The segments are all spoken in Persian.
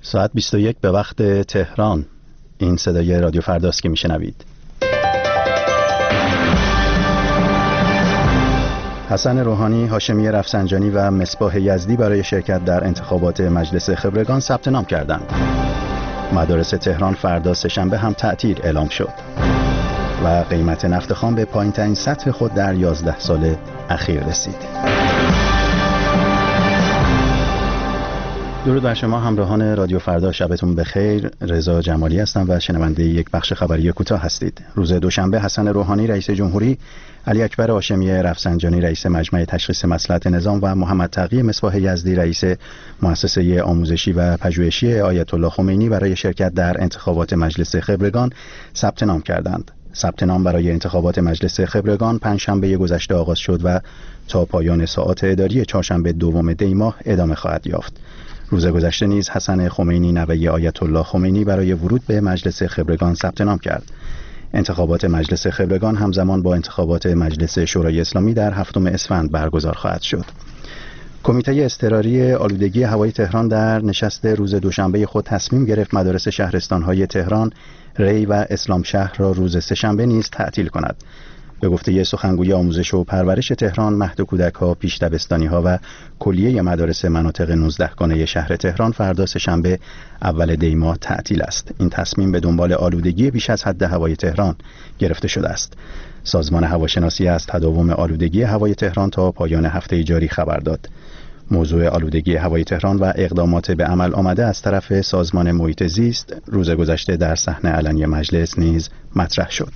ساعت 21 به وقت تهران. این صدای رادیو فرداست که میشنوید. حسن روحانی، هاشمی رفسنجانی و مصباح یزدی برای شرکت در انتخابات مجلس خبرگان ثبت نام کردند. مدارس تهران فردا سه‌شنبه هم تعطیل اعلام شد و قیمت نفت خام به پایین‌ترین سطح خود در 11 سال اخیر رسید. درود بر شما همراهان رادیو فردا، شبتون بخیر. رضا جمالی هستم و شنونده یک بخش خبری کوتاه هستید. روز دوشنبه حسن روحانی رئیس جمهوری، علی اکبر هاشمی رفسنجانی رئیس مجمع تشخیص مصلحت نظام و محمد تقی مصباح یزدی رئیس مؤسسه آموزشی و پژوهشی آیت الله خمینی برای شرکت در انتخابات مجلس خبرگان ثبت نام کردند. ثبت نام برای انتخابات مجلس خبرگان پنجشنبه گذشته آغاز شد و تا پایان ساعات اداری چهارشنبه دوم دی ماه ادامه خواهد یافت. روز گذشته نیز حسن خمینی نوه آیت الله خمینی برای ورود به مجلس خبرگان ثبت نام کرد. انتخابات مجلس خبرگان همزمان با انتخابات مجلس شورای اسلامی در 7 اسفند برگزار خواهد شد. کمیته اضطراری آلودگی هوای تهران در نشست روز دوشنبه خود تصمیم گرفت مدارس شهرستان‌های تهران، ری و اسلام شهر را روز سه‌شنبه نیز تعطیل کند. به گفته سخنگوی آموزش و پرورش تهران، مهد کودک‌ها، پیش دبستانی‌ها و کلیه مدارس مناطق 19 گانه شهر تهران فردا سه‌شنبه اول دی ماه تعطیل است. این تصمیم به دنبال آلودگی بیش از حد هوای تهران گرفته شده است. سازمان هواشناسی از تداوم آلودگی هوای تهران تا پایان هفته جاری خبر داد. موضوع آلودگی هوای تهران و اقدامات به عمل آمده از طرف سازمان محیط زیست روز گذشته در صحن علنی مجلس نیز مطرح شد.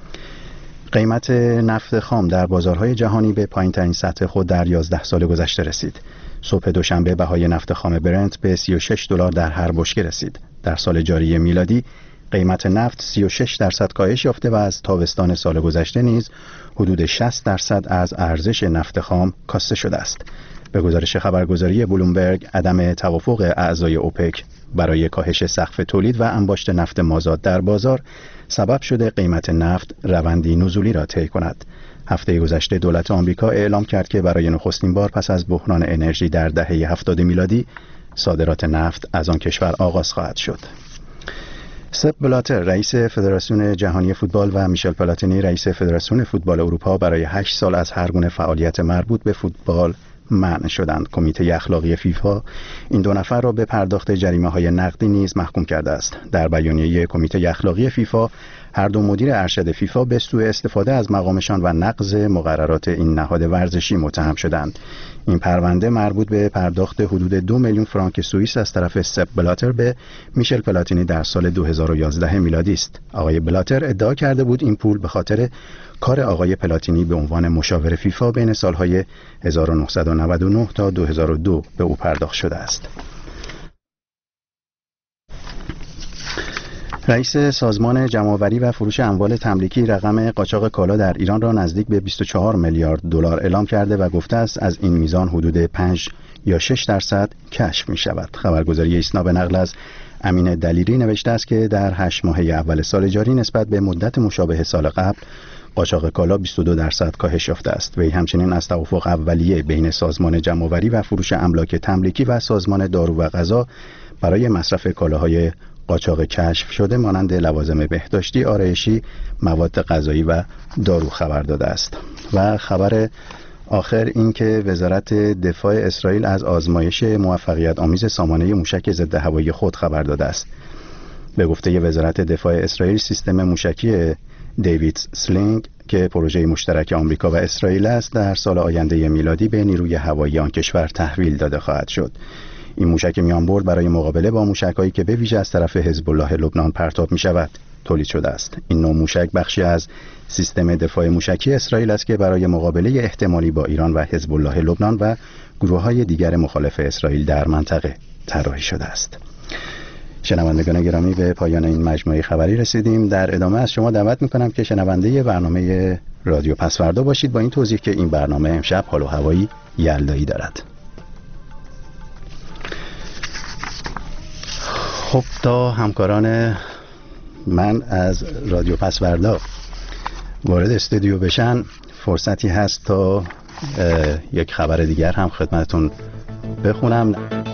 قیمت نفت خام در بازارهای جهانی به پایین‌ترین سطح خود در 11 سال گذشته رسید. صبح دوشنبه بهای نفت خام برنت به $36 در هر بشکه رسید. در سال جاری میلادی قیمت نفت 36% کاهش یافته و از تابستان سال گذشته نیز حدود 60% از ارزش نفت خام کاسته شده است. به گزارش خبرگزاری بلومبرگ، عدم توافق اعضای اوپک برای کاهش سقف تولید و انباشت نفت مازاد در بازار سبب شده قیمت نفت روندی نزولی را طی کند. هفته گذشته دولت آمریکا اعلام کرد که برای نخستین بار پس از بحران انرژی در دهه 70 میلادی صادرات نفت از آن کشور آغاز خواهد شد. سپ بلاتر رئیس فدراسیون جهانی فوتبال و میشل پلاتینی رئیس فدراسیون فوتبال اروپا برای 8 سال از هر گونه فعالیت مربوط به فوتبال منع شدند. کمیته اخلاقی فیفا این دو نفر را به پرداخت جریمه‌های نقدی نیز محکوم کرده است. در بیانیه کمیته اخلاقی فیفا، هر دو مدیر ارشد فیفا به سوء استفاده از مقامشان و نقض مقررات این نهاد ورزشی متهم شدند. این پرونده مربوط به پرداخت حدود 2 میلیون فرانک سوئیس از طرف سپ بلاتر به میشل پلاتینی در سال 2011 میلادی است. آقای بلاتر ادعا کرده بود این پول به خاطر کار آقای پلاتینی به عنوان مشاور فیفا بین سالهای 1999 تا 2002 به او پرداخت شده است. رئیس سازمان جمع‌آوری و فروش اموال تملیکی رقم قاچاق کالا در ایران را نزدیک به 24 میلیارد دلار اعلام کرده و گفته است از این میزان حدود 5 یا 6% کشف می شود. خبرگزاری ایسنا به نقل از امین دلیری نوشته است که در 8 ماهه اول سال جاری نسبت به مدت مشابه سال قبل قاچاق کالا 22% کاهش یافته است. وی همچنین از توافق اولیه بین سازمان جمع‌آوری و فروش املاک تملیکی و سازمان دارو و غذا برای مصرف کالاهای قاچاق کشف شده مانند لوازم بهداشتی، آرایشی، مواد غذایی و دارو خبر داده است. و خبر آخر این که وزارت دفاع اسرائیل از آزمایش موفقیت آمیز سامانه موشک ضد هوایی خود خبر داده است. به گفته وزارت دفاع اسرائیل، سیستم موشکی دیوید سلینگ که پروژه مشترک آمریکا و اسرائیل است در سال آینده میلادی به نیروی هوایی آن کشور تحویل داده خواهد شد. این موشک میانبرد برای مقابله با موشک‌هایی که به ویژه از طرف حزب الله لبنان پرتاب می‌شود تولید شده است. این نوع موشک بخشی از سیستم دفاع موشکی اسرائیل است که برای مقابله احتمالی با ایران و حزب الله لبنان و گروه‌های دیگر مخالف اسرائیل در منطقه طراحی شده است. شنوندگان گرامی، به پایان این مجموعه خبری رسیدیم. در ادامه از شما دعوت می‌کنم که شنونده برنامه رادیو پس‌فردا باشید با این توضیح که این برنامه امشب حال و هوایی یلدایی دارد. خب تا همکاران من از رادیو پس‌فردا وارد استودیو بشن فرصتی هست تا یک خبر دیگر هم خدمتتون بخونم.